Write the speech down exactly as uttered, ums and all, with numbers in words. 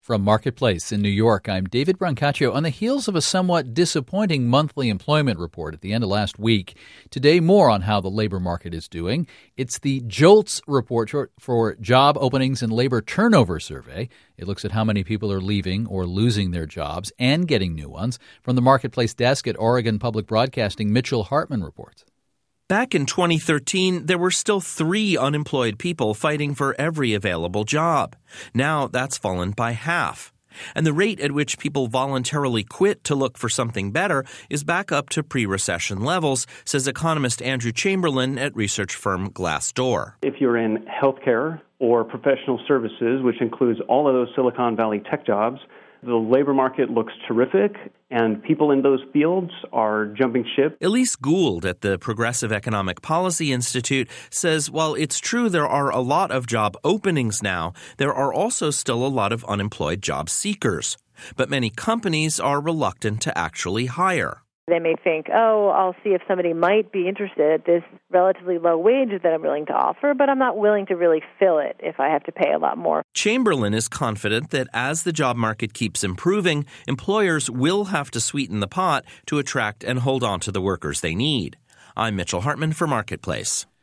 From Marketplace in New York, I'm David Brancaccio. On the heels of a somewhat disappointing monthly employment report at the end of last week, today more on how the labor market is doing. It's the JOLTS report for Job Openings and Labor Turnover Survey. It looks at how many people are leaving or losing their jobs and getting new ones. From the Marketplace desk at Oregon Public Broadcasting, Mitchell Hartman reports. Back in twenty thirteen, there were still three unemployed people fighting for every available job. Now that's fallen by half. And the rate at which people voluntarily quit to look for something better is back up to pre-recession levels, says economist Andrew Chamberlain at research firm Glassdoor. If you're in healthcare or professional services, which includes all of those Silicon Valley tech jobs, the labor market looks terrific, and people in those fields are jumping ship. Elise Gould at the Progressive Economic Policy Institute says while it's true there are a lot of job openings now, there are also still a lot of unemployed job seekers. But many companies are reluctant to actually hire. They may think, oh, I'll see if somebody might be interested at this relatively low wage that I'm willing to offer, but I'm not willing to really fill it if I have to pay a lot more. Chamberlain is confident that as the job market keeps improving, employers will have to sweeten the pot to attract and hold on to the workers they need. I'm Mitchell Hartman for Marketplace.